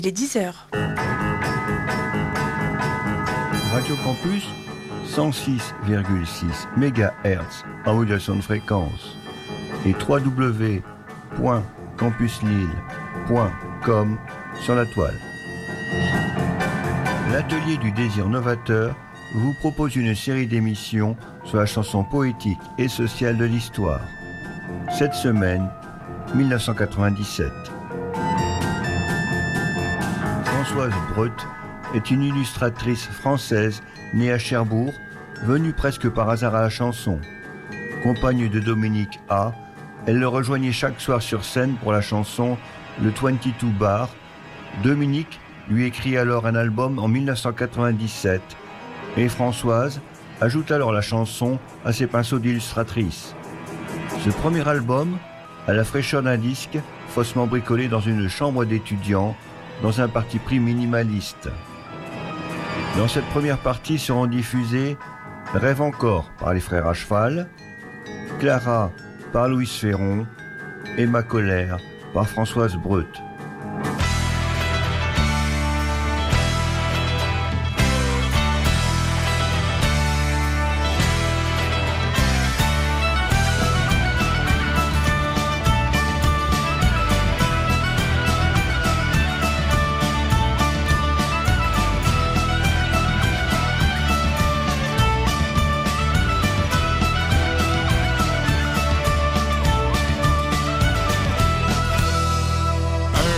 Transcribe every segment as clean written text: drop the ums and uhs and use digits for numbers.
Il est 10h. Radio Campus, 106,6 MHz en modulation de fréquence et www.campuslille.com sur la toile. L'atelier du désir novateur vous propose une série d'émissions sur la chanson poétique et sociale de l'histoire. Cette semaine, 1997. Françoise Breut est une illustratrice française née à Cherbourg, venue presque par hasard à la chanson. Compagne de Dominique A, elle le rejoignait chaque soir sur scène pour la chanson Le 22 Bar. Dominique lui écrit alors un album en 1997 et Françoise ajoute alors la chanson à ses pinceaux d'illustratrice. Ce premier album a la fraîcheur d'un disque faussement bricolé dans une chambre d'étudiant dans un parti pris minimaliste. Dans cette première partie seront diffusés Rêve encore par les frères à cheval, Clara par Louise Ferron et Ma colère par Françoise Breut. Un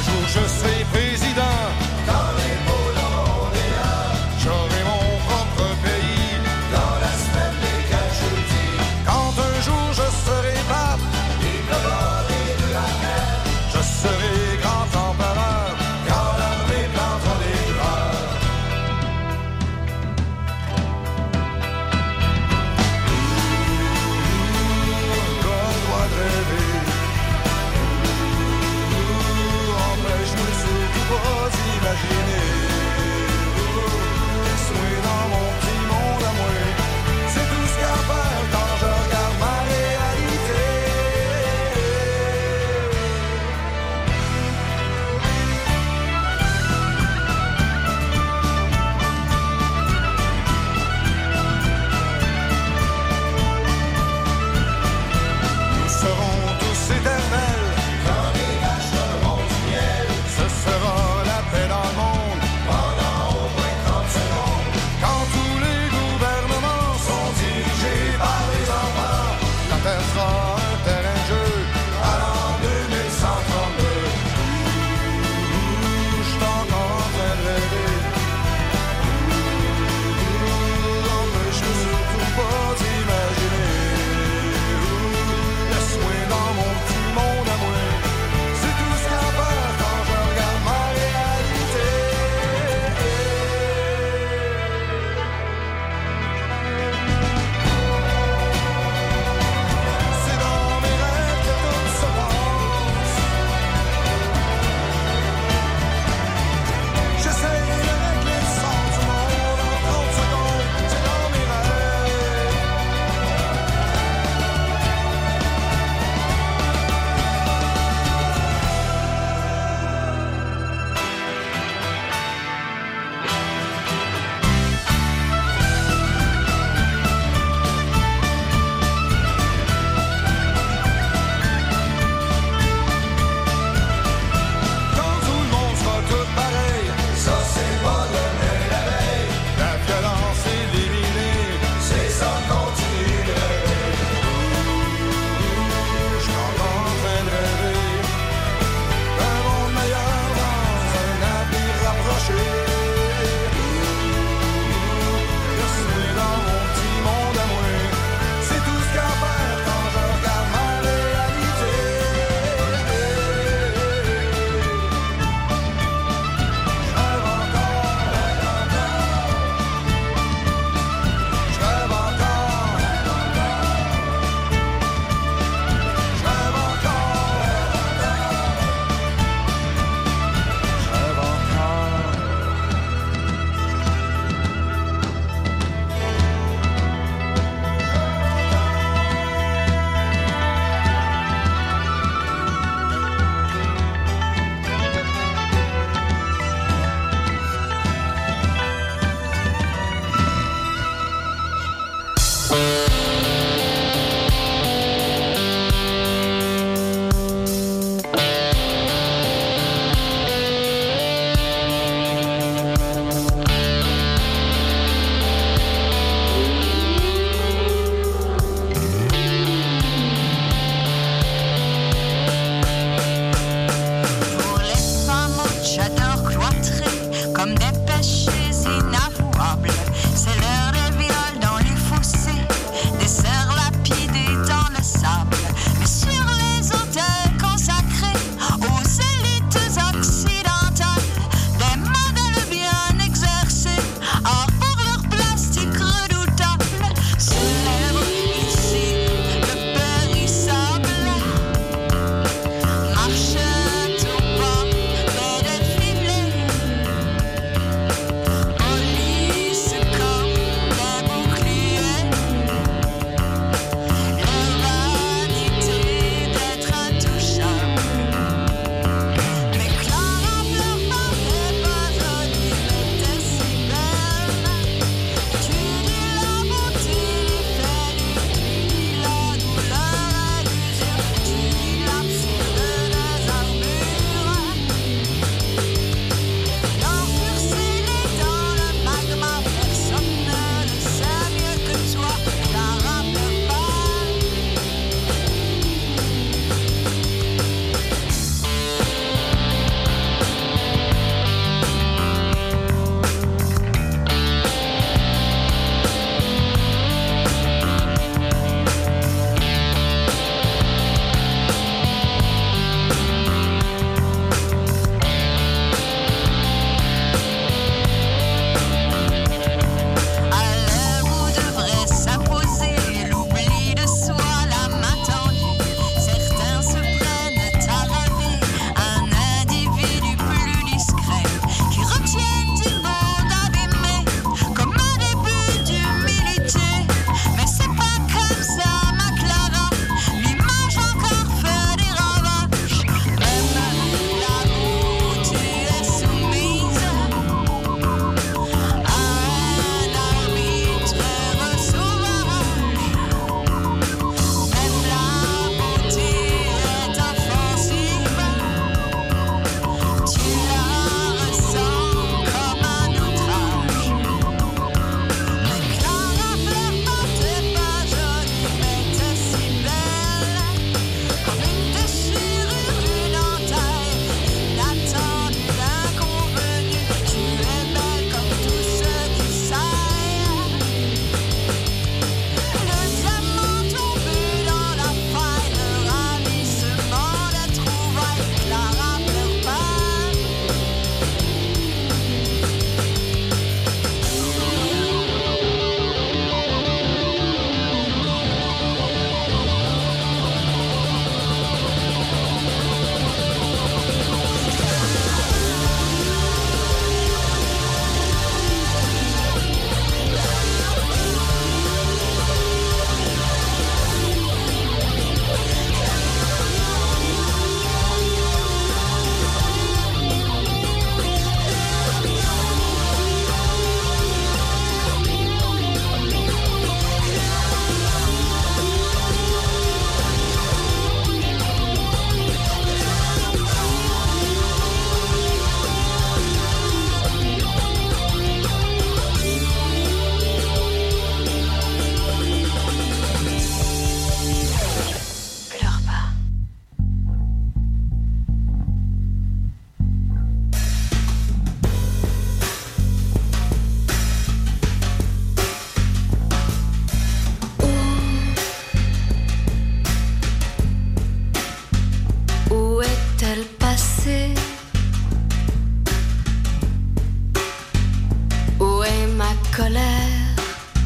colère,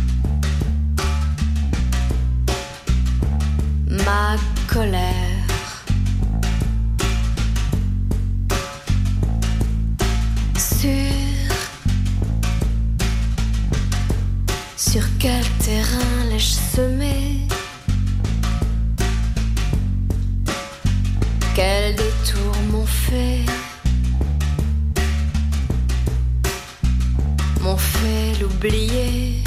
ma colère. Sur quel terrain l'ai-je semé? Quel détour m'ont fait l'oublier.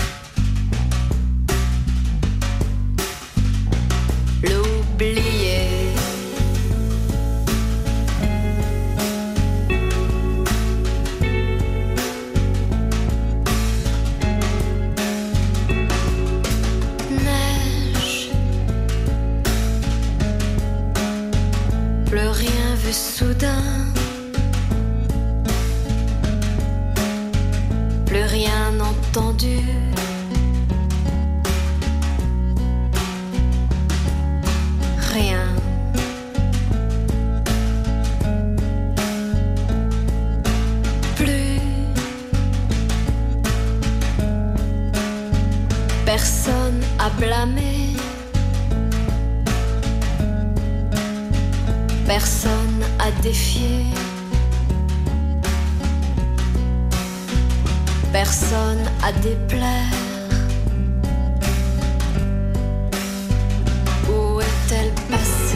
L'oublier. Neige, plus rien vu soudain, plus rien entendu. Rien. Plus personne à blâmer, personne à défier, personne à déplaire. Où est-elle passée?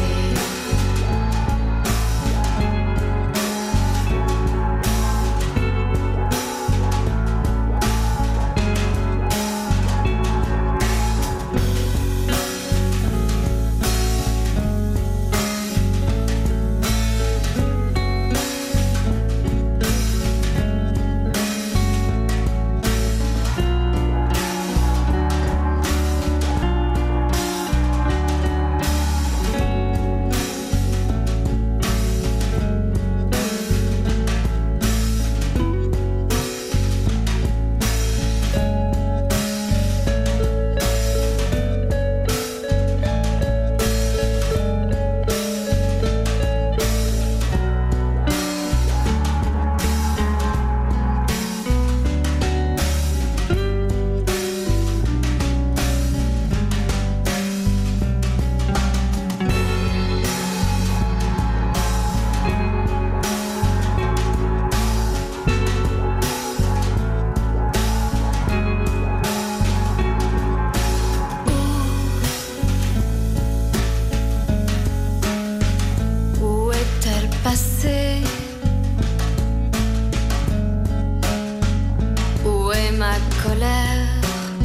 Où est ma colère?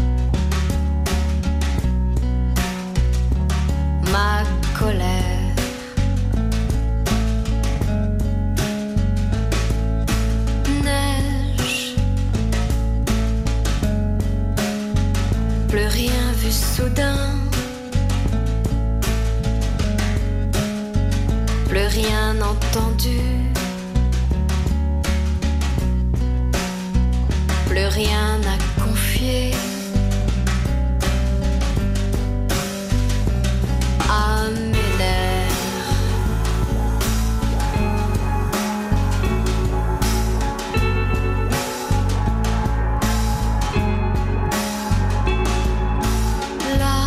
Ma colère. Neige, plus rien vu soudain, plus rien entendu, plus rien à confier à mes nerfs. Là,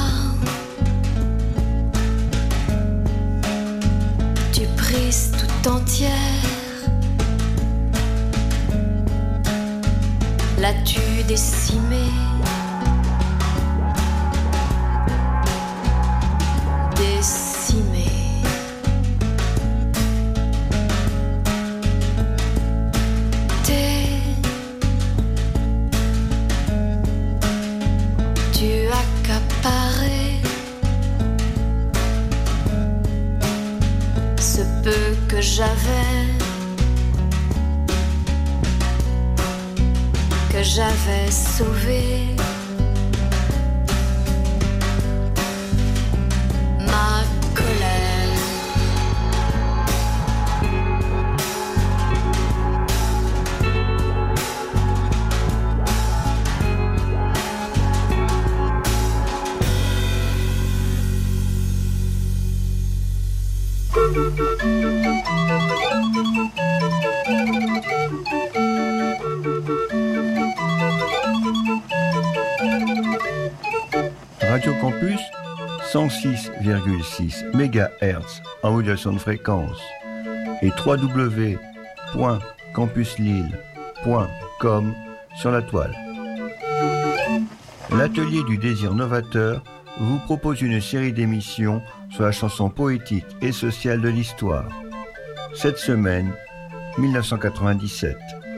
tu brises tout entière. L'as-tu décimé? Décimé. Tu accaparé ce peu que j'avais, que j'avais sauvé. Ma colère. Radio Campus, 106,6 MHz en modulation de fréquence et www.campuslille.com sur la toile. L'Atelier du désir novateur vous propose une série d'émissions sur la chanson poétique et sociale de l'histoire. Cette semaine, 1997.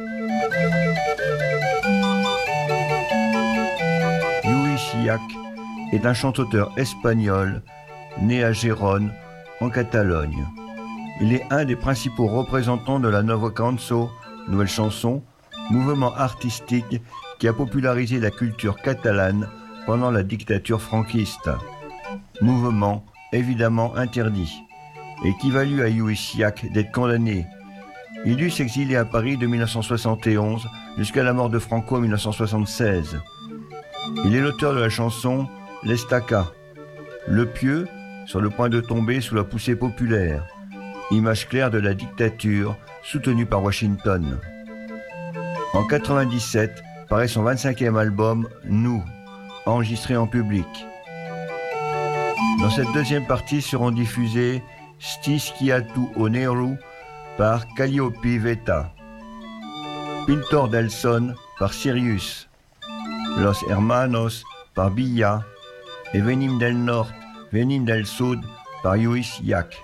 Lluís Llach est un chanteur espagnol né à Gérone, en Catalogne. Il est un des principaux représentants de la Nova Cançó, nouvelle chanson, mouvement artistique qui a popularisé la culture catalane pendant la dictature franquiste. Mouvement évidemment interdit et qui valut à Lluís Llach d'être condamné. Il dut s'exiler à Paris de 1971 jusqu'à la mort de Franco en 1976. Il est l'auteur de la chanson L'Estaca, le pieu sur le point de tomber sous la poussée populaire, image claire de la dictature soutenue par Washington. En 1997, paraît son 25e album Nous, enregistré en public. Dans cette deuxième partie seront diffusés Sti Schiatu o Nero par Calliope Veta, Pintor del Son par Sirius, Los Hermanos par Billa et Venim del Nord, Venim del Sud par Lluís Llach.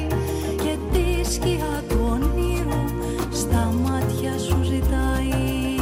Σκιά του ονείρου στα μάτια σου ζητάει.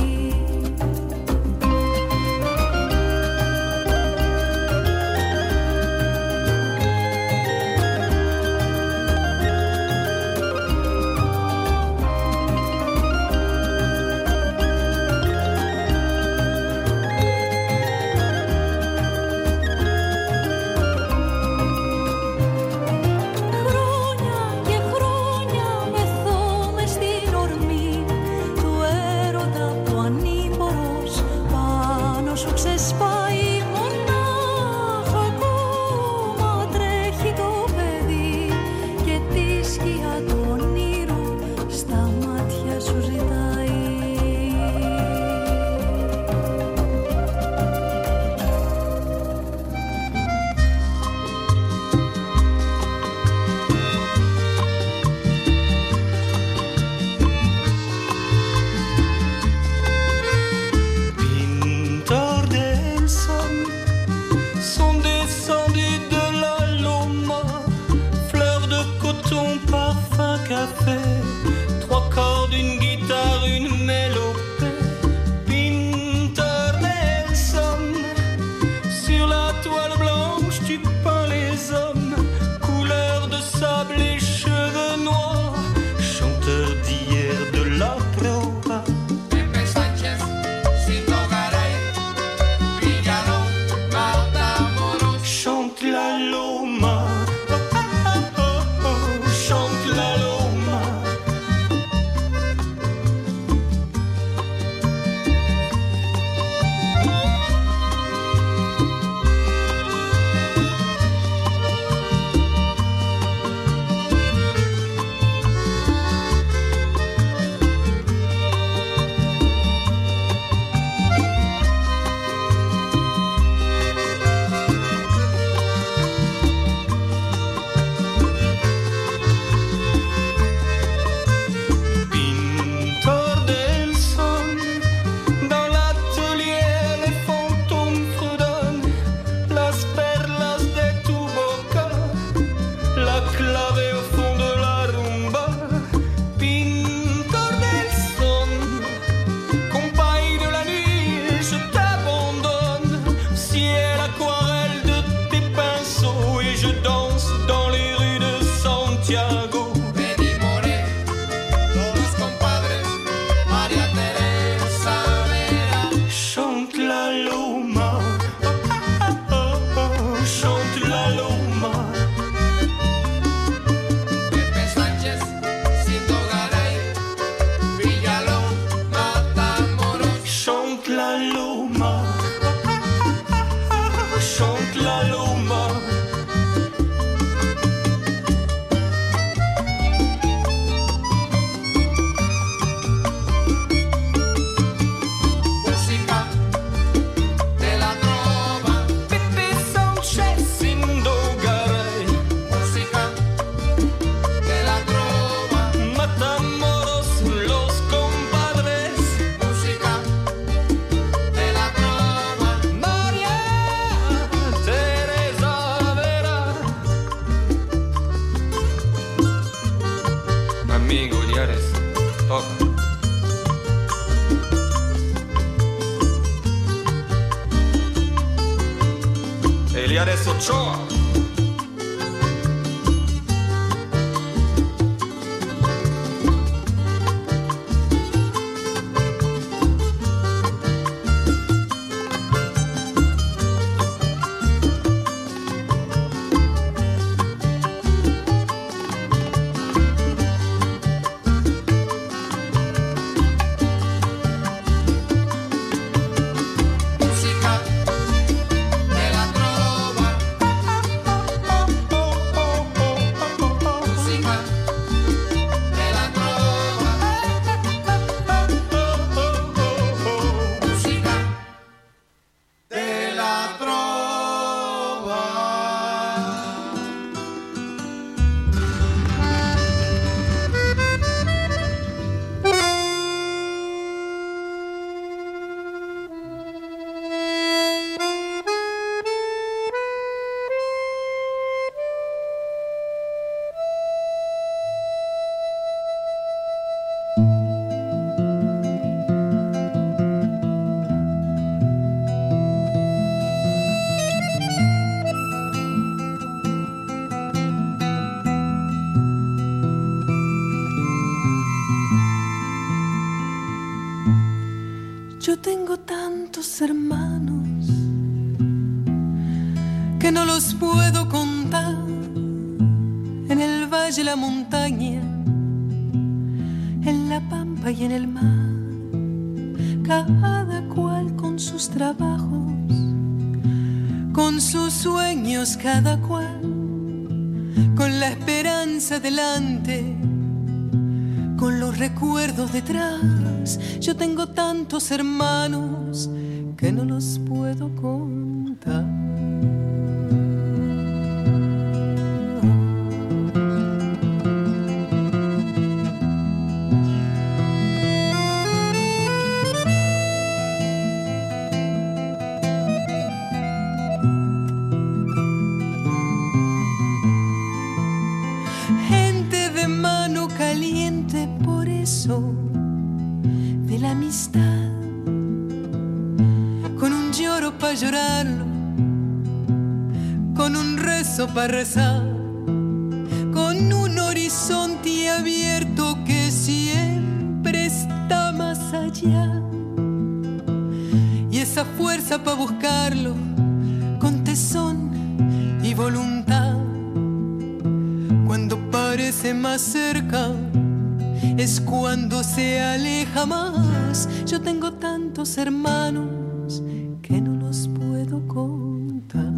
je danse dans les rues de Santiago. Chante la loma, chante la loma. Pepe Sánchez, Cinto Garay, Villalón, Matamoros. Chante la loma, chante la loma. Eliares Ochoa. Yo tengo tantos hermanos que no los puedo contar. En el valle, la montaña, en la pampa y en el mar, cada cual con sus trabajos, con sus sueños, cada cual con la esperanza delante, con los recuerdos detrás. Yo tengo tantos hermanos que no los puedo contar. Gente de mano caliente, por eso de la amistad, con un lloro pa' llorarlo, con un rezo pa' rezar, con un horizonte abierto que siempre está más allá, y esa fuerza pa' buscarlo con tesón y voluntad. Cuando parece más cerca es cuando se aleja más. Yo tengo tantos hermanos que no los puedo contar.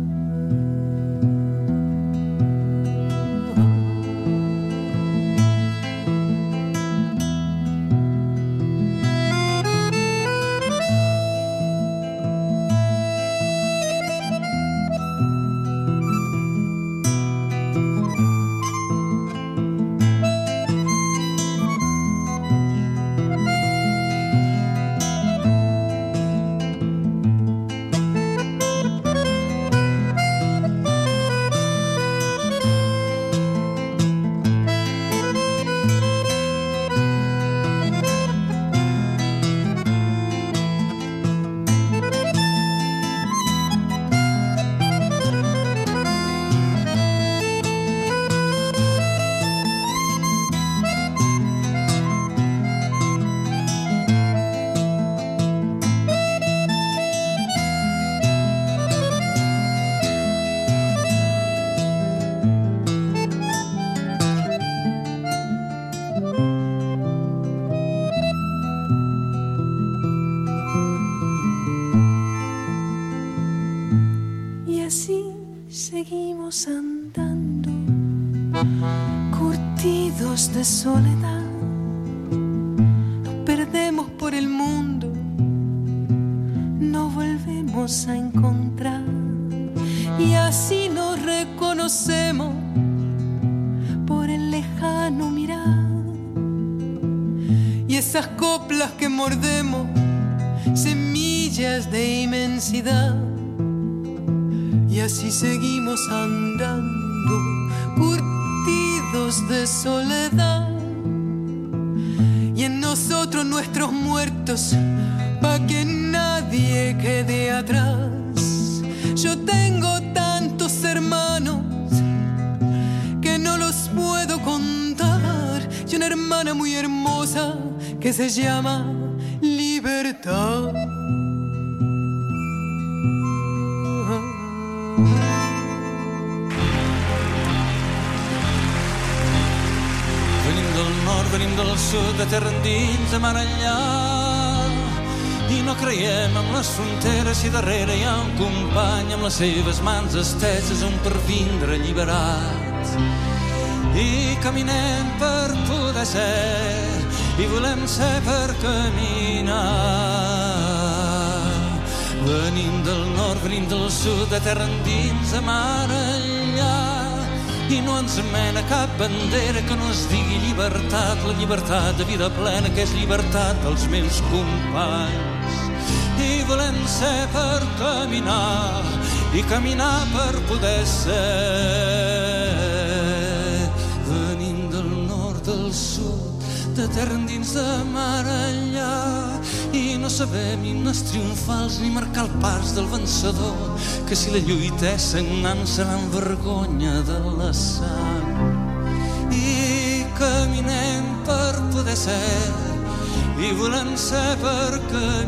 andando, curtidos de soledad, nos perdemos por el mundo, no volvemos a encontrar, y así nos reconocemos por el lejano mirar. Y esas coplas que mordemos, semillas de inmensidad. Y así seguimos andando, curtidos de soledad. Y en nosotros nuestros muertos, pa' que nadie quede atrás. Yo tengo tantos hermanos que no los puedo contar. Y una hermana muy hermosa que se llama Libertad. Venim del nord, venim del sud, de terra endins, de mar enllà, i no creiem en les fronteres si darrere hi ha un company amb les seves mans esteses on per vindre alliberats. I caminem per poder ser, i volem ser per caminar. Venim del nord, venim del sud, de terra endins, de mar enllà, i no ens mena cap bandera que no es digui llibertat, la llibertat de vida plena que és llibertat dels meus companys. I volem ser per caminar, i caminar per poder ser. Venim del nord, del sud, de terra endins, de mar enllà, i no sabem himnes triomfals ni marcar el pas del vencedor, que si la lluita és sagnant serà en vergonya de la sang. I caminem per poder ser, i volem ser per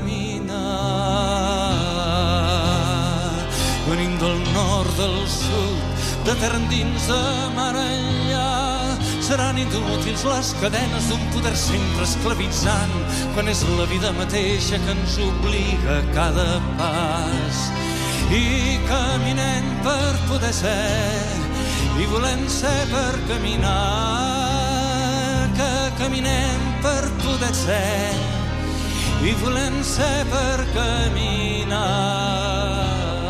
caminar. Venim del nord, del sud, de terra endins, de mar enllà. Seran inútils les cadenes d'un poder sempre esclavitzant, quan és la vida mateixa que ens obliga a cada pas. I caminem per poder ser, i volem ser per caminar. Que caminem per poder ser, i volem ser per caminar.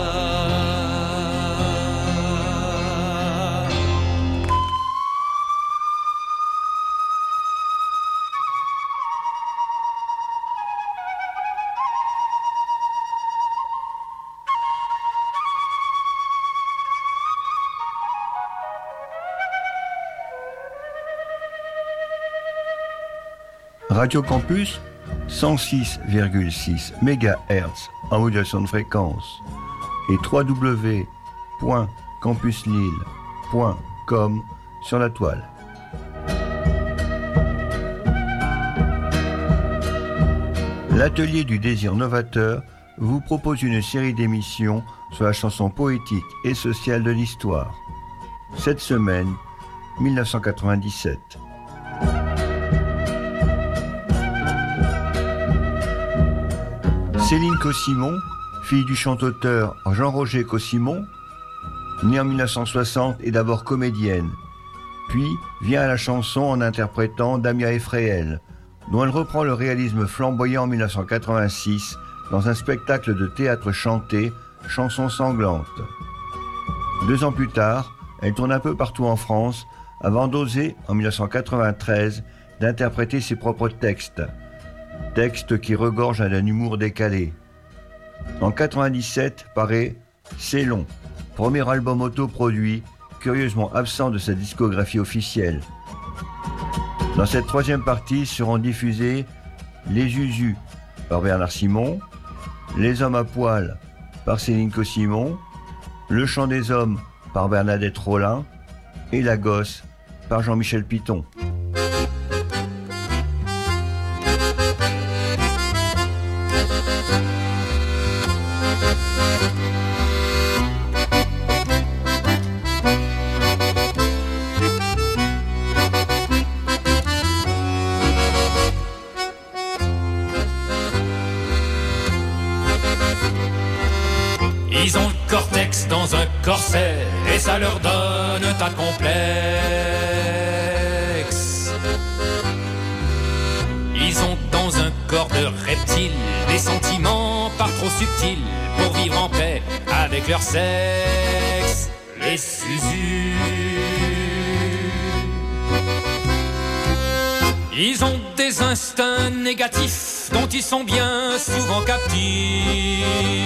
Radio Campus, 106,6 MHz en modulation de fréquence et www.campuslille.com sur la toile. L'atelier du désir novateur vous propose une série d'émissions sur la chanson poétique et sociale de l'histoire. Cette semaine, 1997. Céline Cossimon, fille du chanteur Jean-Roger Cossimon, née en 1960, est d'abord comédienne, puis vient à la chanson en interprétant Damia Efraël, dont elle reprend le réalisme flamboyant en 1986 dans un spectacle de théâtre chanté, Chansons sanglantes. 2 ans plus tard, elle tourne un peu partout en France avant d'oser, en 1993, d'interpréter ses propres textes qui regorgent d'un humour décalé. En 1997 paraît C'est long, premier album autoproduit, curieusement absent de sa discographie officielle. Dans cette 3e partie seront diffusés Les Usus par Bernard Simon, Les Hommes à poil par Céline Cossimon, Le Chant des Hommes par Bernadette Rollin et La Gosse par Jean-Michel Piton. Ils ont le cortex dans un corset et ça ça leur donne un tas de complexes. Ils ont dans un corps de reptiles des sentiments pas trop subtils pour vivre en paix avec leur sexe. Les Suzus. Ils ont des instincts négatifs dont ils sont bien souvent captifs.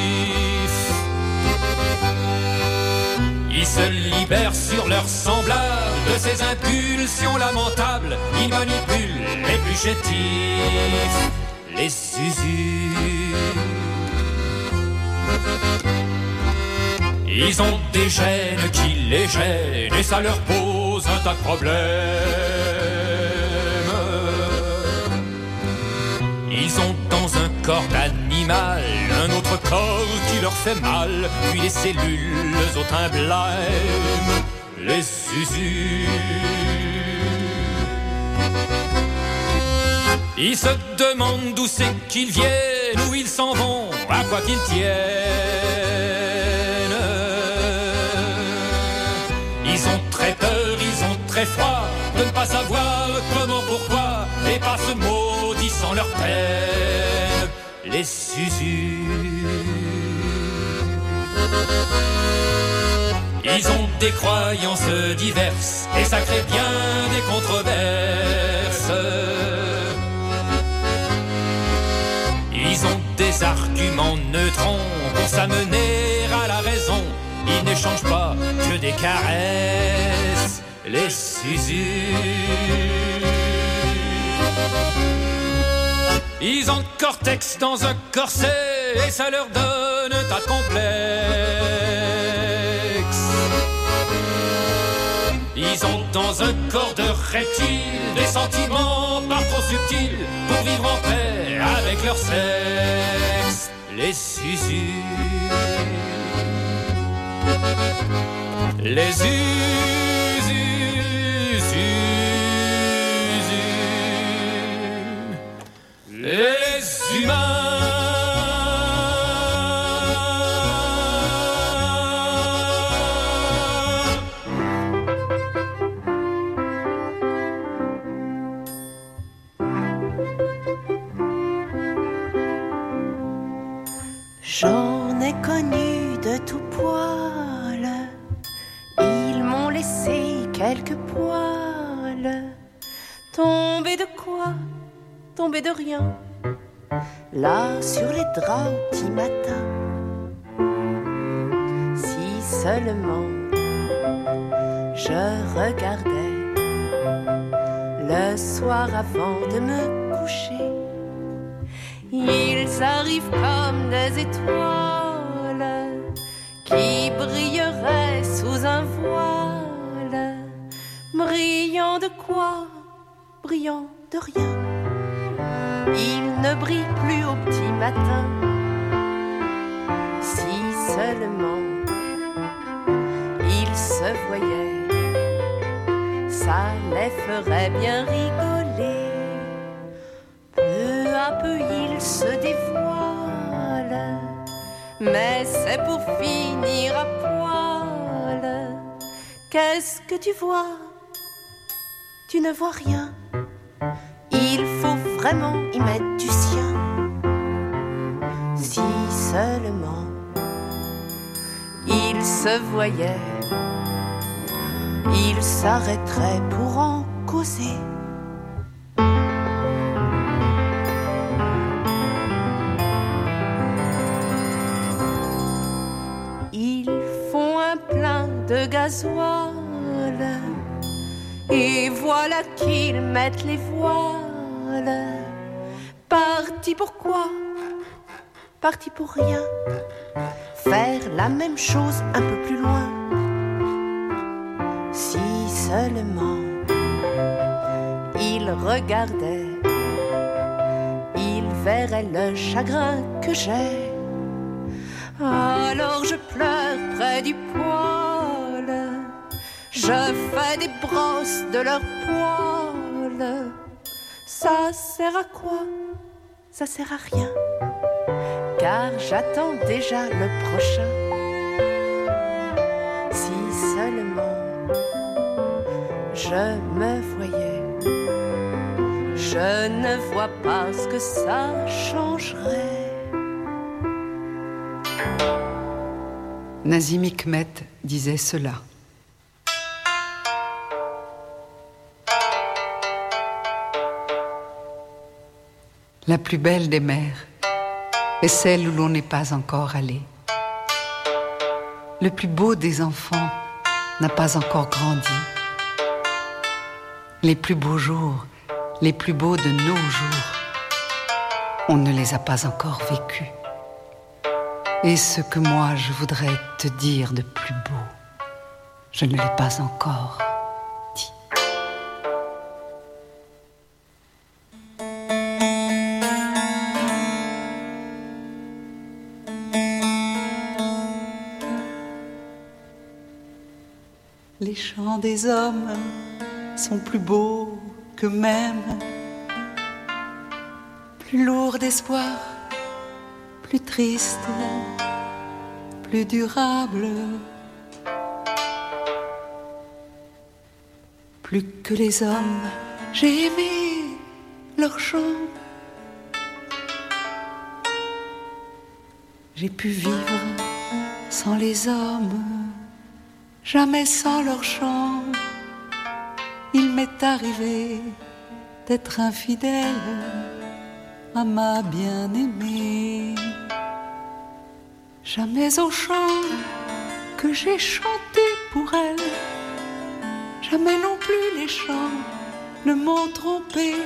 Ils se libèrent sur leurs semblables de ces impulsions lamentables. Ils manipulent les plus chétifs, les Suzus. Ils ont des gènes qui les gênent et ça leur pose un tas de problèmes. Ils ont dans un corps d'animal un autre corps qui leur fait mal, puis les cellules au teint blême, les Suzus. Ils se demandent d'où c'est qu'ils viennent, où ils s'en vont, à quoi qu'ils tiennent. Ils ont très peur, ils ont très froid de ne pas savoir comment, pourquoi, et pas se maudissant leur peine, les Suzus. Ils ont des croyances diverses et ça crée bien des controverses. Ils ont des arguments neutrons pour s'amener à la raison. Ils n'échangent pas que des caresses, les Suzus. Ils ont le cortex dans un corset et ça leur donne un tas de complexes. Ils ont dans un corps de reptiles des sentiments pas trop subtils pour vivre en paix avec leur sexe, les Suzus. Les Suzus, les humains. J'en ai connu de tout poil, ils m'ont laissé quelques poils. Tombé de quoi? Tombé de rien. Là sur les draps au petit matin. Si seulement je regardais le soir avant de me coucher. Ils arrivent comme des étoiles qui brilleraient sous un voile. Brillant de quoi? Brillant de rien. Ils ne brillent plus au petit matin. Si seulement ils se voyaient, ça les ferait bien rigoler. Peu à peu ils se dévoilent, mais c'est pour finir à poil. Qu'est-ce que tu vois? Tu ne vois rien. Il faut vraiment y mettre du sien. Si seulement ils se voyaient, ils s'arrêteraient pour en causer. Ils font un plein de gasoil et voilà qu'ils mettent les voiles. Parti pour quoi? Parti pour rien. Faire la même chose un peu plus loin. Si seulement ils regardaient, ils verraient le chagrin que j'ai. Alors je pleure près du poêle, je fais des brosses de leur poils. Ça sert à quoi? Ça sert à rien, car j'attends déjà le prochain. Si seulement je me voyais. Je ne vois pas ce que ça changerait. Nazim Hikmet disait cela. La plus belle des mers est celle où l'on n'est pas encore allé. Le plus beau des enfants n'a pas encore grandi. Les plus beaux jours, les plus beaux de nos jours, on ne les a pas encore vécus. Et ce que moi je voudrais te dire de plus beau, je ne l'ai pas encore dit. Les chants des hommes sont plus beaux qu'eux-mêmes, plus lourds d'espoir, plus tristes, plus durables. Plus que les hommes, j'ai aimé leurs chants. J'ai pu vivre sans les hommes, jamais sans leurs chants. Il m'est arrivé d'être infidèle à ma bien-aimée. Jamais au chant que j'ai chanté pour elle, jamais non plus les chants ne m'ont trompé.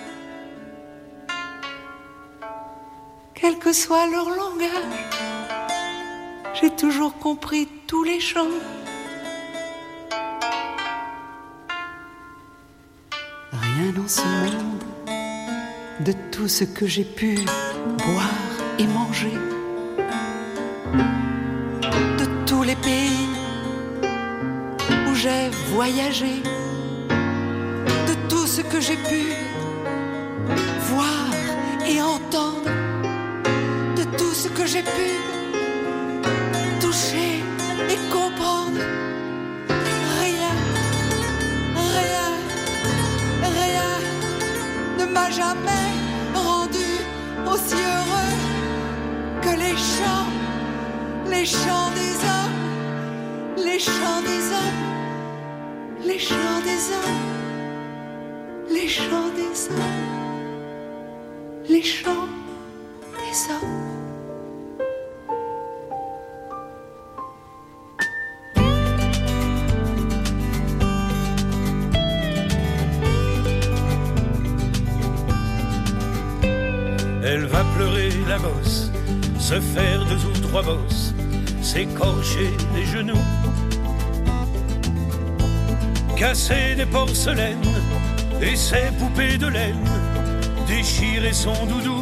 Quel que soit leur langage, j'ai toujours compris tous les chants. Rien dans ce monde, de tout ce que j'ai pu boire et manger, de tous les pays où j'ai voyagé, de tout ce que j'ai pu voir et entendre, de tout ce que j'ai pu toucher et comprendre. Ne m'a jamais rendu aussi heureux que les chants des hommes, les chants des hommes, les chants des hommes, les chants des hommes, les chants des hommes. Elle va pleurer la bosse, se faire 2 ou 3 bosses, s'écorcher les genoux, casser des porcelaines et ses poupées de laine, déchirer son doudou,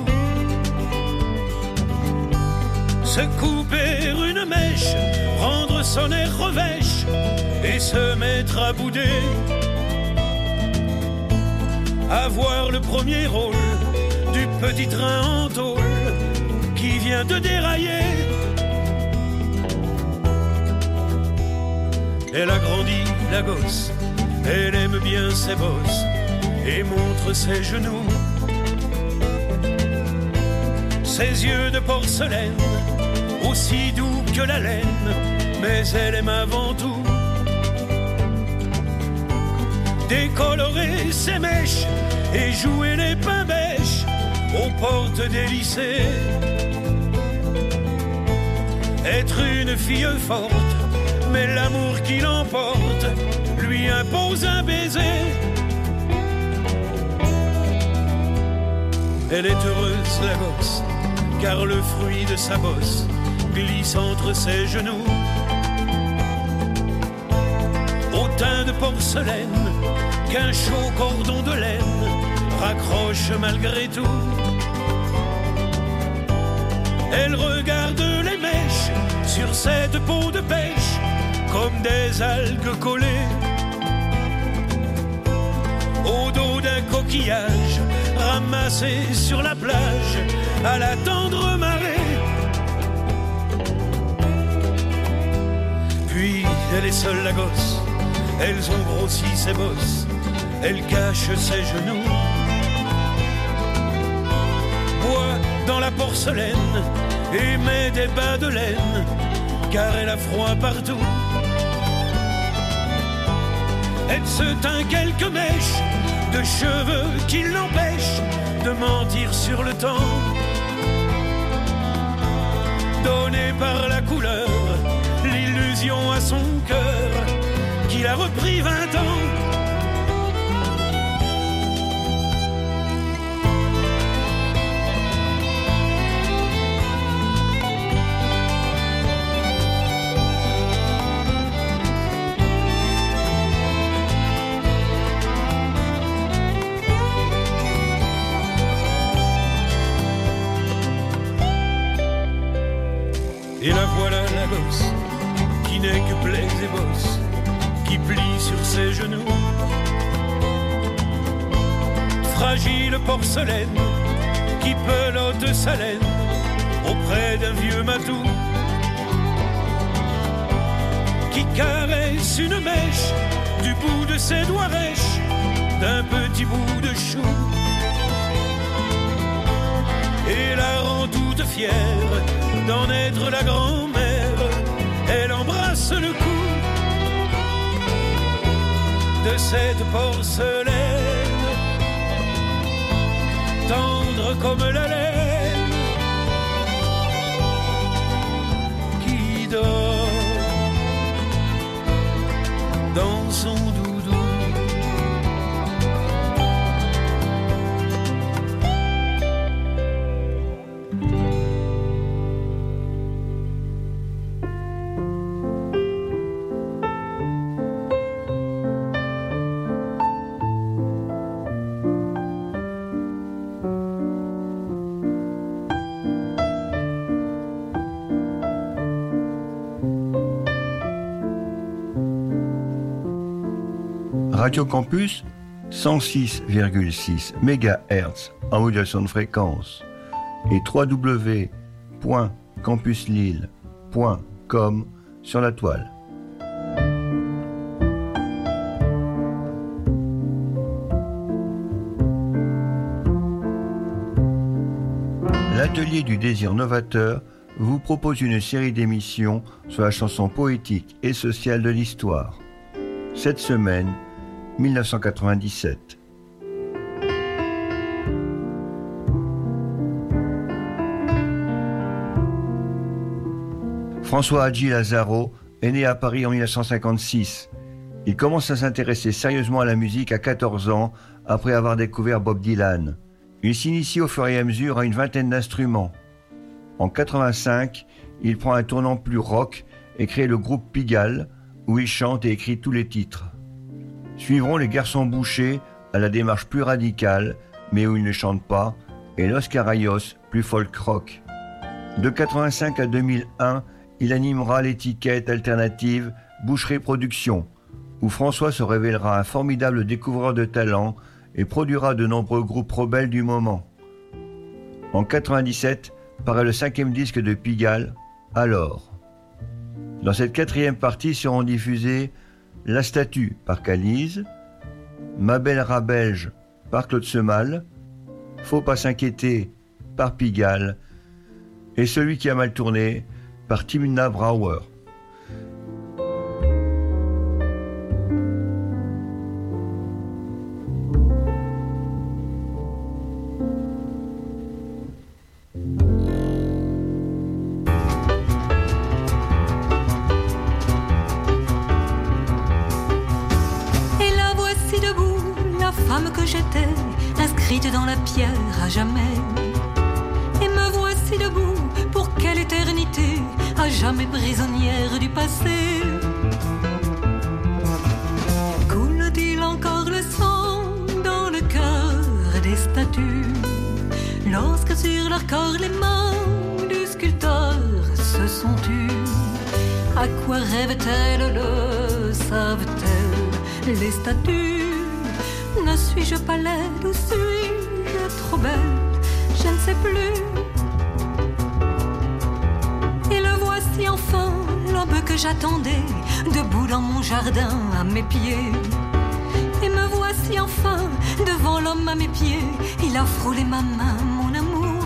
se couper une mèche, rendre son air revêche et se mettre à bouder, avoir le premier rôle du petit train en tôle qui vient de dérailler. Elle a grandi la gosse, elle aime bien ses bosses et montre ses genoux, ses yeux de porcelaine, aussi doux que la laine, mais elle aime avant tout décolorer ses mèches et jouer les pains bêches aux portes des lycées. Être une fille forte, mais l'amour qui l'emporte lui impose un baiser. Elle est heureuse la gosse, car le fruit de sa bosse glisse entre ses genoux. Au teint de porcelaine qu'un chaud cordon de laine raccroche malgré tout. Elle regarde les mèches sur cette peau de pêche comme des algues collées au dos d'un coquillage ramassé sur la plage à la tendre marée. Puis elle est seule la gosse elles ont grossi ses bosses, elles cachent ses genoux. Boit dans la porcelaine et met des bas de laine, car elle a froid partout. Elle se teint quelques mèches de cheveux qui l'empêchent de mentir sur le temps. Donné par la couleur, l'illusion à son cœur, qu'il a repris 20 ans. Et la voilà la gosse, qui n'est que plaies et bosses, qui plie sur ses genoux. Fragile porcelaine, qui pelote sa laine auprès d'un vieux matou. Qui caresse une mèche du bout de ses doigts rêches, d'un petit bout de chou. Et la rend toute fière d'en être la grand-mère. Elle embrasse le cou de cette porcelaine, tendre comme la laine, qui dort dans son doudou. Radio Campus, 106,6 MHz en modulation de fréquence et www.campuslille.com sur la toile. L'Atelier du désir novateur vous propose une série d'émissions sur la chanson poétique et sociale de l'histoire. Cette semaine, 1997. François Hadji Lazaro est né à Paris en 1956. Il commence à s'intéresser sérieusement à la musique à 14 ans après avoir découvert Bob Dylan. Il s'initie au fur et à mesure à une vingtaine d'instruments. En 1985, il prend un tournant plus rock et crée le groupe Pigalle, où il chante et écrit tous les titres. Suivront les Garçons Bouchers, à la démarche plus radicale, mais où ils ne chantent pas, et Los Carayos, plus folk rock. De 1985 à 2001, il animera l'étiquette alternative Boucherie Productions, où François se révélera un formidable découvreur de talent et produira de nombreux groupes rebelles du moment. En 1997, paraît le 5e disque de Pigalle, Alors. Dans cette 4e partie seront diffusés La Statue par Calise, Ma belle rat belge par Claude Semal, Faut pas s'inquiéter par Pigalle et Celui qui a mal tourné par Timna Brouwer. Dans la pierre à jamais. Et me voici debout, pour quelle éternité, à jamais prisonnière du passé. Coule-t-il encore le sang dans le cœur des statues, lorsque sur leur corps les mains du sculpteur se sont tues? À quoi rêvent-elles, le savent-elles, les statues? Ne suis-je pas laide ou suis-je trop belle? Je ne sais plus. Et le voilà voici enfin l'aube que j'attendais, debout dans mon jardin à mes pieds. Et me voici enfin devant l'homme à mes pieds. Il a frôlé ma main, mon amour.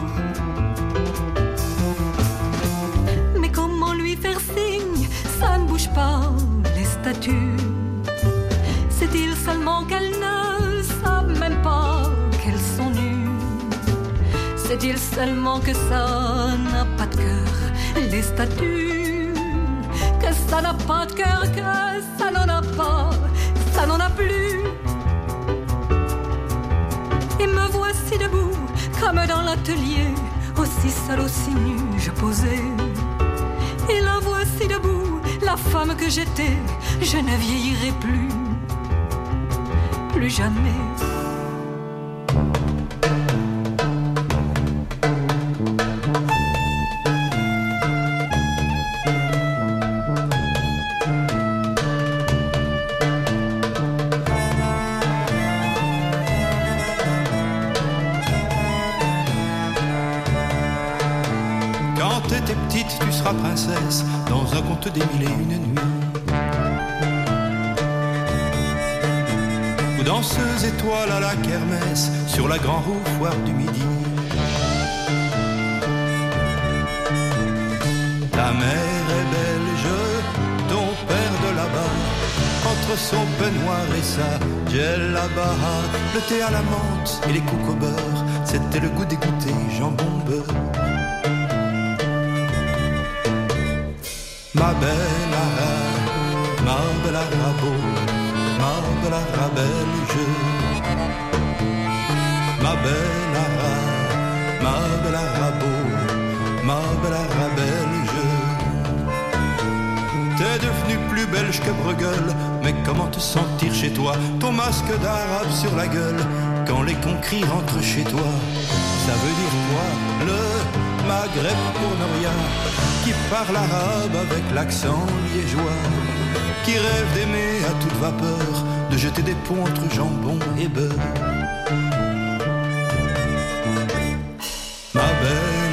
Mais comment lui faire signe? Ça ne bouge pas, les statues. C'est-il seulement qu'elles ne savent même pas qu'elles sont nues? C'est-il seulement que ça n'a pas de cœur, les statues? Que ça n'a pas de cœur, que ça n'en a pas, ça n'en a plus. Et me voici debout, comme dans l'atelier, aussi seul, aussi nu, je posais. Et la voici debout, la femme que j'étais, je ne vieillirai plus, plus jamais. Tu seras princesse dans un conte des mille et une nuits. Ou danseuse étoile à la kermesse sur la grande roue foire du midi. Ta mère est belge, ton père de là-bas, entre son peignoir et sa djellaba. Le thé à la menthe et les coups au beurre, c'était le goût des goûters jambon beurre. Ma belle arabe, ma belle arabelge. Ma belle arabo, ma belle arabelge. T'es devenue plus belge que Bruegel, mais comment te sentir chez toi? Ton masque d'arabe sur la gueule, quand les conquis rentrent chez toi. Ça veut dire quoi? Le Maghreb pour ne rien, qui parle arabe avec l'accent liégeois, qui rêve d'aimer à toute vapeur, de jeter des ponts entre jambon et beurre. Ma belle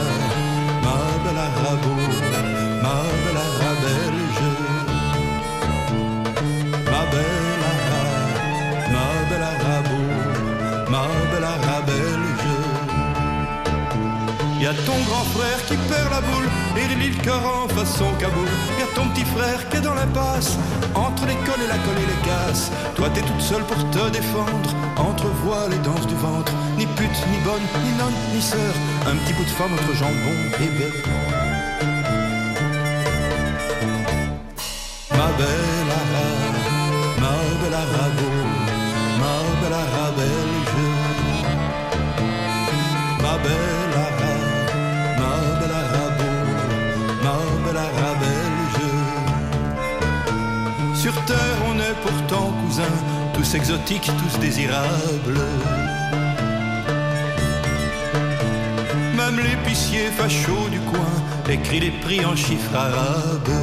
arabo, ma belle arabelge. Ma belle arabo, ma belle arabelge. Y'a ton grand frère qui perd la boule et relie le cœur en façon Kaboul. Y'a ton petit frère qui est dans l'impasse, entre l'école et la colle et les casses. Toi t'es toute seule pour te défendre, entre voile et danse du ventre. Ni pute, ni bonne, ni nonne, ni sœur, un petit bout de femme entre jambon et beurre. Ma belle arabo, ma belle arabelge. Ma belle arabo, ma belle arabelge. Sur terre on est pourtant cousins, tous exotiques, tous désirables. Même l'épicier facho du coin écrit les prix en chiffres arabes.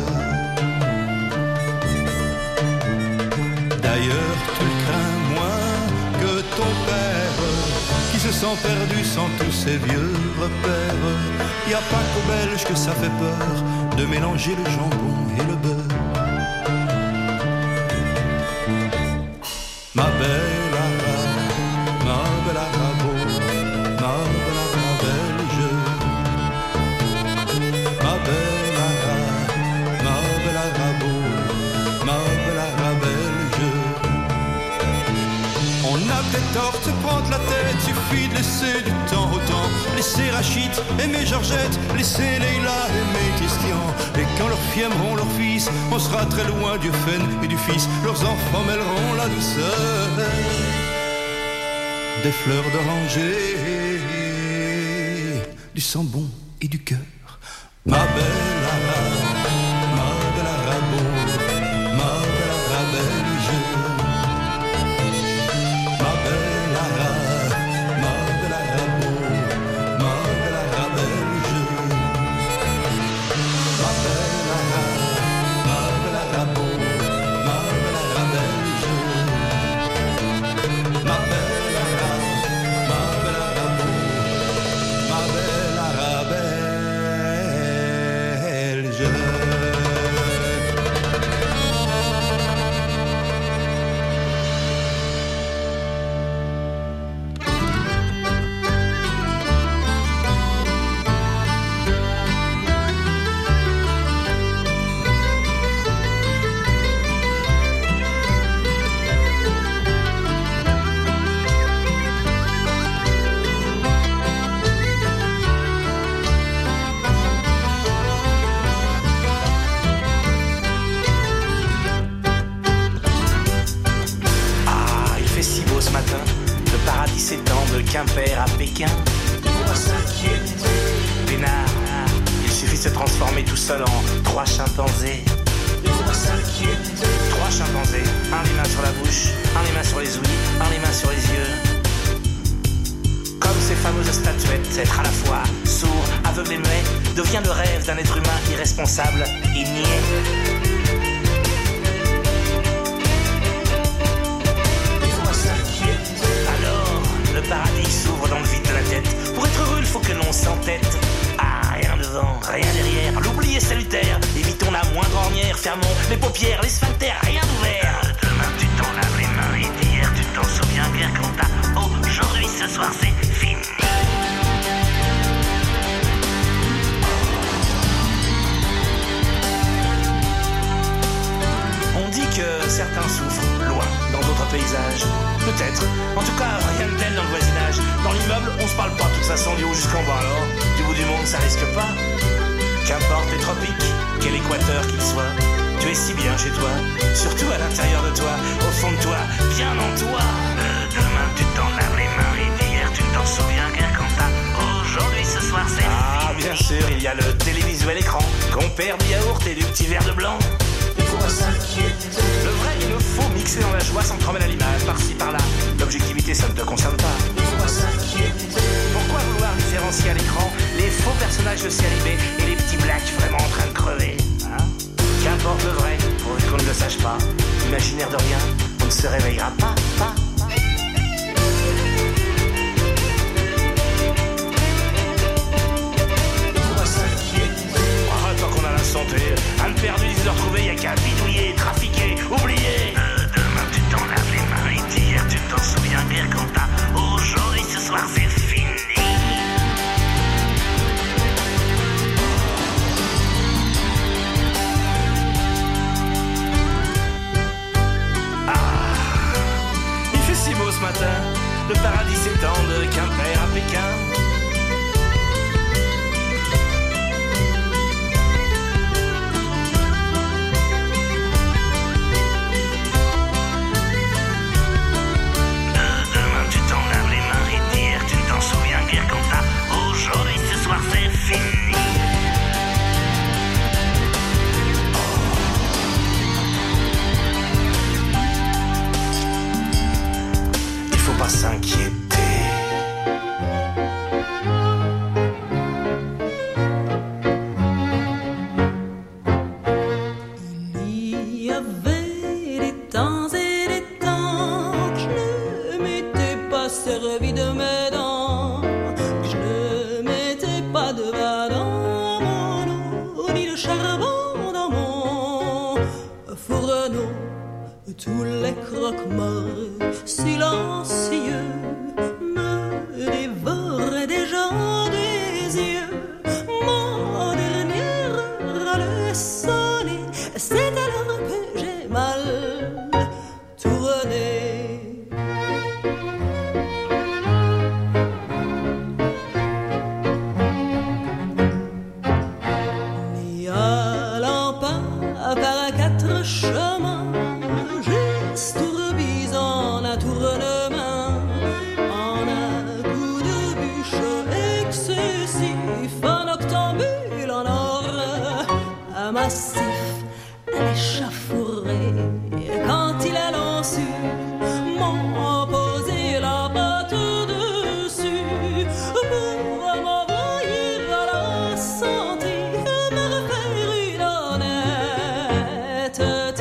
D'ailleurs tu le crains moins que ton père, qui se sent perdu sans tous ses vieux repères. Y a pas qu'aux Belges que ça fait peur de mélanger le jambon et le beurre. Ma belle arabo, ma belle arabelge. Ma belle arabo, ma belle arabelge. On a peut-être tort de se prendre la tête, suffit de laisser du temps au temps. Laisser Rachid, aimer Georgette, laisser Leïla, aimer Christian. Et quand leurs filles aimeront leur fils, on sera très loin du Fen et du fils. Leurs enfants mêleront la douceur des fleurs d'oranger, du sang bon et du cœur. Ma belle arabo, ma belle arabelge. Ma belle arabo, ma belle arabelge. Ma belle arabo, ma belle arabelge. Ma belle arabo, ma belle arabelge. Quimper à Pékin. Pourquoi s'inquiéter? Pénard, il suffit de se transformer tout seul en 3 chimpanzés. Pourquoi s'inquiéter? 3 chimpanzés, un les mains sur la bouche, un les mains sur les ouïes, un les mains sur les yeux. Comme ces fameuses statuettes, être à la fois sourd, aveugle et muet devient le rêve d'un être humain irresponsable et niais. Le paradis s'ouvre dans le vide de la tête. Pour être heureux, il faut que l'on s'entête. Ah, rien devant, rien derrière. L'oubli est salutaire. Évitons la moindre ornière. Fermons les paupières, les sphincters, rien d'ouvert. Demain, tu t'en laves les mains. Et d'hier, tu t'en souviens bien quand t'as. Aujourd'hui, ce soir, c'est fini. On dit que certains souffrent loin, dans d'autres paysages. Peut-être. En tout cas, rien de tel dans le voisinage. Dans l'immeuble, on se parle pas. De toute façon, du haut jusqu'en bas, alors. Du bout du monde, ça risque pas. Qu'importe les tropiques, quel équateur qu'il soit. Tu es si bien chez toi. Surtout à l'intérieur de toi. Au fond de toi, bien en toi. Demain, tu t'en laves les mains. Et d'hier, tu ne t'en souviens guère quand t'as. Aujourd'hui, ce soir, c'est fini. Bien sûr, il y a le télévisuel écran. Compère du yaourt et du petit verre de blanc. Pourquoi s'inquiéter? Le vrai et le faux mixés dans la joie sans trembler à l'image, par-ci par-là. L'objectivité, ça ne te concerne pas. Pourquoi s'inquiéter? Pourquoi vouloir différencier à l'écran les faux personnages de série B et les petits blacks vraiment en train de crever, hein? Qu'importe le vrai, pourvu qu'on ne le sache pas. Imaginaire de rien, on ne se réveillera pas. Pourquoi s'inquiéter? Tant qu'on a la santé, un perdu, ils se retrouver, y'a qu'à bidouiller, trafiquer, oublier. Demain tu t'en laves les mains et d'hier tu t'en souviens guère quand t'as. Aujourd'hui, ce soir, c'est fini. Il fait si beau ce matin, le paradis s'étend de Quimper à Pékin. S'inquiéter. Il y avait des temps et des temps que je ne m'étais pas servi de mes dents, que je ne mettais pas de bas dans mon eau, ni de charbon dans mon fourneau. Tous les croque-morts silencieux me dévoraient déjà des yeux. Mon dernière heure allait sonner, c'est alors que j'ai mal tourné. N'y allant pas par 4 chemins, en un tournement, en un coup de bûche excessif, un octambule en or, un massif, un échauffouré. Quand il a lancé, m'ont posé la patte dessus pour m'envoyer à la santé, me refaire une honnêteté.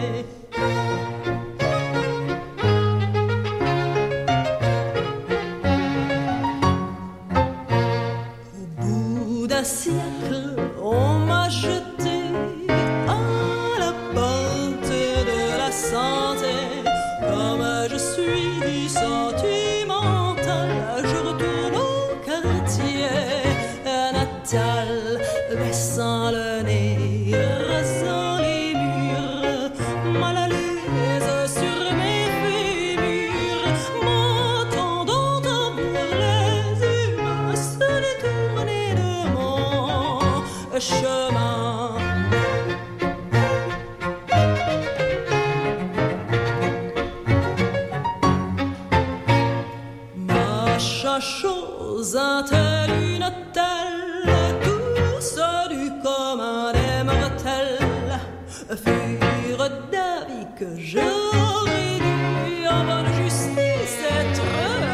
Siècle, on m'a jeté à la porte de la santé. Comme je suis sentimental, je retourne au quartier natal, baissant le nez, rasant les murs, mal à l'aise sur mes fémurs, m'entendant tambour les humains se détourner de mon un tel, une telle, tous du commun des mortels furent d'avis que j'aurais dû en bonne justice être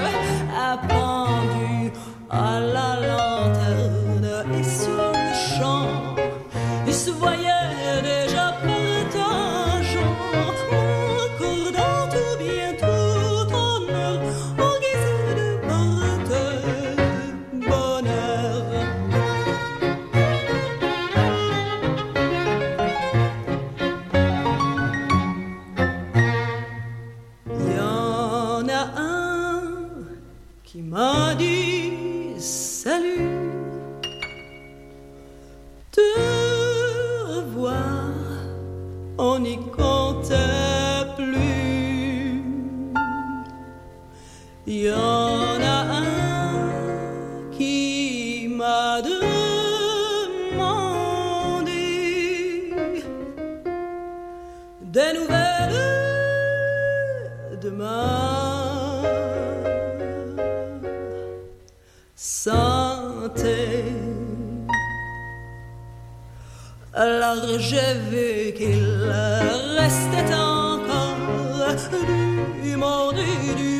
appendu à la lanterne et sur le champ il se voyait déjà partageant encore dans tout bien tout honneur en guise de porte-bonheur. Il y en a un qui m'a dit salut, te revoir, on n'y comptait plus. Il y en a un qui m'a demandé des nouvelles de ma santé. Alors j'ai vu qu'il restait encore du monde et du